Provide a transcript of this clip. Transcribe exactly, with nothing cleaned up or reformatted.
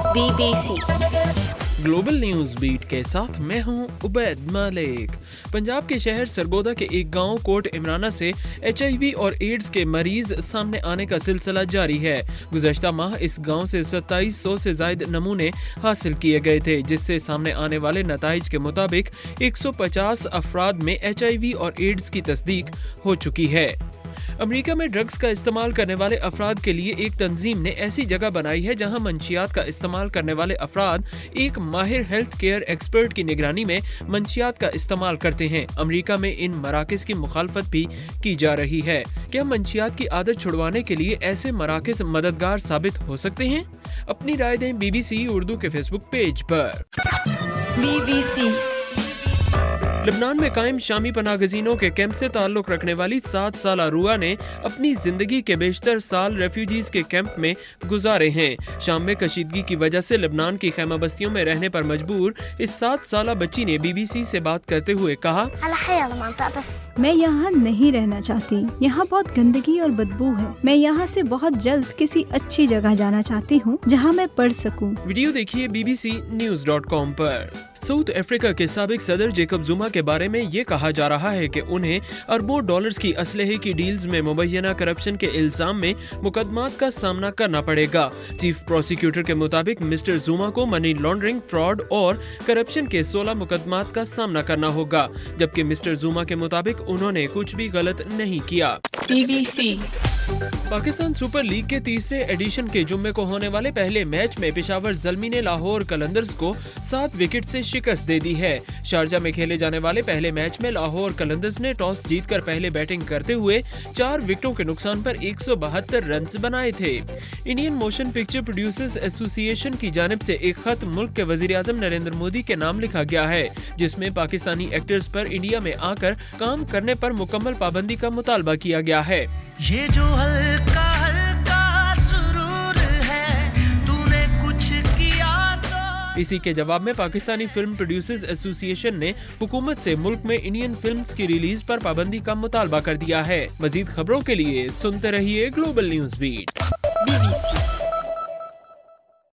Be B C global news beat کے ساتھ میں ہوں عبید مالک۔ پنجاب کے شہر سرگودا کے ایک گاؤں کوٹ عمرانہ سے ایچ آئی وی اور ایڈز کے مریض سامنے آنے کا سلسلہ جاری ہے۔ گزشتہ ماہ اس گاؤں سے ستائیس سو سے زائد نمونے حاصل کیے گئے تھے، جس سے سامنے آنے والے نتائج کے مطابق ایک سو پچاس افراد میں ایچ آئی وی اور ایڈز کی تصدیق ہو چکی ہے۔ امریکہ میں ڈرگز کا استعمال کرنے والے افراد کے لیے ایک تنظیم نے ایسی جگہ بنائی ہے جہاں منشیات کا استعمال کرنے والے افراد ایک ماہر ہیلتھ کیئر ایکسپرٹ کی نگرانی میں منشیات کا استعمال کرتے ہیں۔ امریکہ میں ان مراکز کی مخالفت بھی کی جا رہی ہے۔ کیا منشیات کی عادت چھڑوانے کے لیے ایسے مراکز مددگار ثابت ہو سکتے ہیں؟ اپنی رائے دیں بی بی سی اردو کے فیس بک پیج پر۔ بی بی سی لبنان میں قائم شامی پناہ گزینوں کے کیمپ سے تعلق رکھنے والی سات سالہ روحا نے اپنی زندگی کے بیشتر سال ریفیوجیز کے کیمپ میں گزارے ہیں۔ شام میں کشیدگی کی وجہ سے لبنان کی خیمہ بستیوں میں رہنے پر مجبور اس سات سالہ بچی نے بی بی سی سے بات کرتے ہوئے کہا، میں یہاں نہیں رہنا چاہتی، یہاں بہت گندگی اور بدبو ہے۔ میں یہاں سے بہت جلد کسی اچھی جگہ جانا چاہتی ہوں جہاں میں پڑھ سکوں۔ ویڈیو دیکھیے B B C news dot com پر۔ ساؤتھ افریقہ کے سابق صدر جیکب زوما کے بارے میں یہ کہا جا رہا ہے کہ انہیں اربوں ڈالرز کی اسلحے کی ڈیلز میں مبینہ کرپشن کے الزام میں مقدمات کا سامنا کرنا پڑے گا۔ چیف پروسیکیوٹر کے مطابق مسٹر زوما کو منی لانڈرنگ، فراڈ اور کرپشن کے سولہ مقدمات کا سامنا کرنا ہوگا، جبکہ مسٹر زوما کے مطابق انہوں نے کچھ بھی غلط نہیں کیا۔ B B C Pakistan super league کے تیسرے ایڈیشن کے جمعے کو ہونے والے پہلے میچ میں پشاور زلمی نے لاہور قلندرز کو سات وکٹ سے شکست دے دی ہے۔ شارجہ میں کھیلے جانے والے پہلے میچ میں لاہور قلندرز نے ٹاس جیت کر پہلے بیٹنگ کرتے ہوئے چار وکٹوں کے نقصان پر ایک سو بہتر رنز بنائے تھے۔ انڈین موشن پکچر پروڈیوسرز ایسوسی ایشن کی جانب سے ایک خط ملک کے وزیر اعظم نریندر مودی کے نام لکھا گیا ہے، جس میں پاکستانی ایکٹرز پر انڈیا میں آ کر کام کرنے پر مکمل پابندی کا مطالبہ کیا گیا ہے۔ یہ جو ہلکا ہلکا سرور ہے تو نے کچھ کیا تو۔ اسی کے جواب میں پاکستانی فلم پروڈیوسرز ایسوسی ایشن نے حکومت سے ملک میں انڈین فلمز کی ریلیز پر پابندی کا مطالبہ کر دیا ہے۔ مزید خبروں کے لیے سنتے رہیے global news beat. B B سی